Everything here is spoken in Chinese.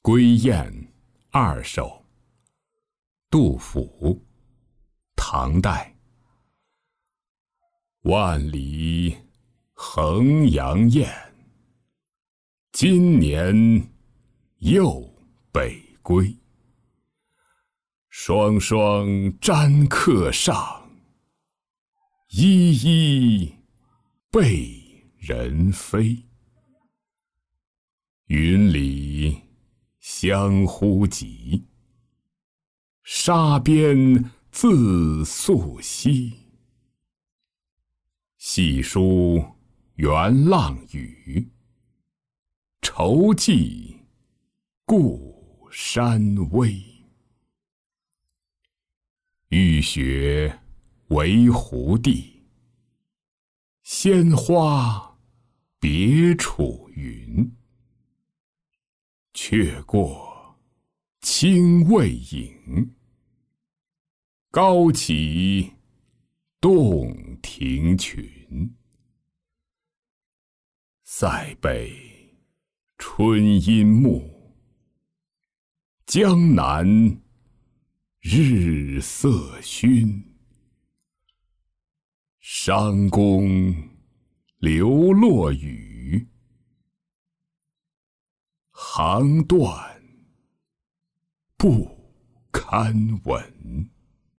归雁二首，杜甫，唐代。万里衡阳雁，今年又北归。双双沾客上，依依被人飞。云里相呼急，沙边自溯溪。细书元浪语，愁寄故山微。欲雪为胡地，鲜花别楚云。却过清未影，高起洞庭群。塞北春阴暮，江南日色熏。商公流落羽，行断不堪闻。